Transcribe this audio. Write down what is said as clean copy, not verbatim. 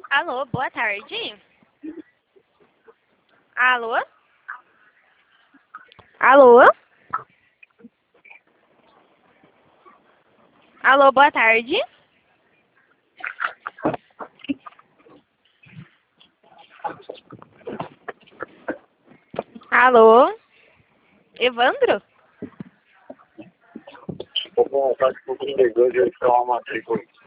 Alô, boa tarde. Alô? Alô? Alô, boa tarde. Alô? Evandro? Vou montar com 32 e eu uma matrícula.